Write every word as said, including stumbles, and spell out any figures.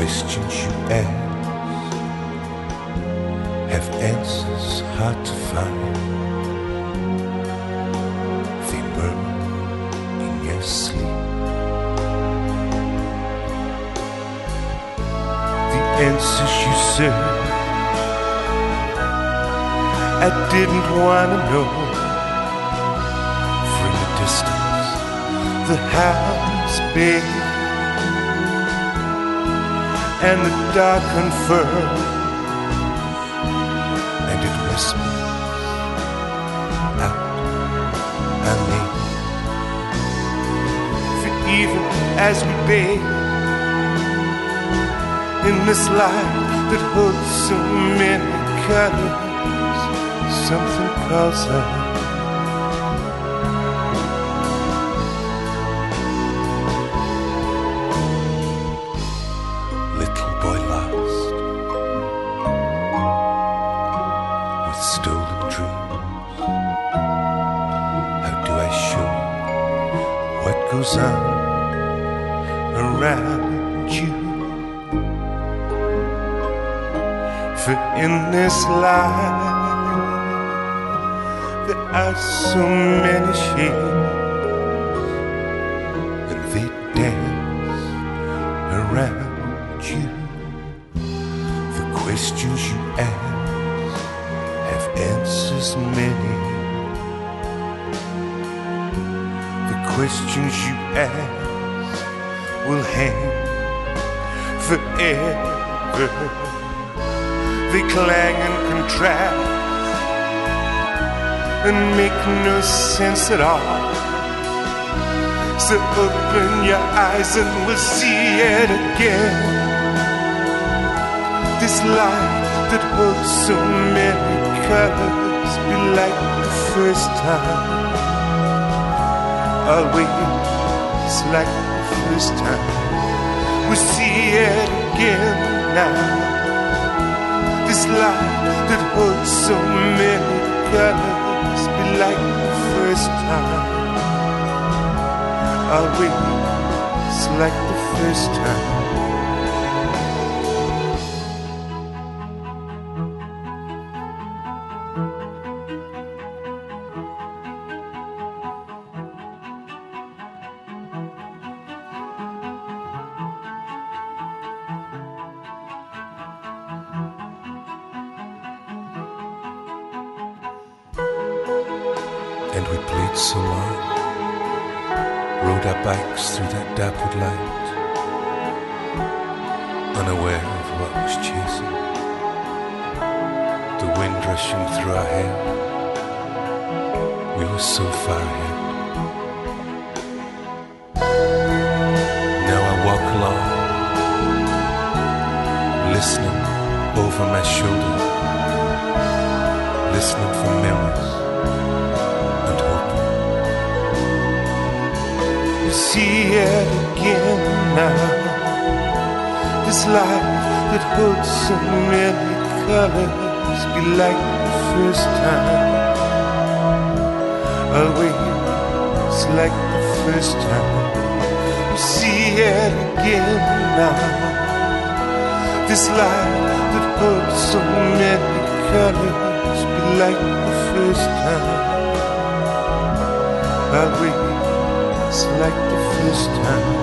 questions you ask have answers hard to find. They murmur in your sleep. The answers you search, I didn't want to know. From the distance, the house big and the dark confirmed, and it whispers out our name. For even as we bathe in this light that holds so many colors, something calls us. Little boy lost with stolen dreams. How do I show you what goes on around you? For in this life there are so many shades, and they dance around you. The questions you ask have answers many. The questions you ask will hang forever. They clang and contrast and make no sense at all. So open your eyes and we'll see it again. This light that holds so many colors be like the first time. Always like the first time. We'll see it again now. This light that holds so many colors be like the first time. Always like the first time. And we played so long, rode our bikes through that dappled light, unaware of what was chasing, the wind rushing through our hair. We were so far ahead. Now I walk along, listening over my shoulder, listening for memories. See it again now. This light that holds so many colors be like the first time. Always like the first time. We see it again now. This light that holds so many colors be like the first time. Always like the first time.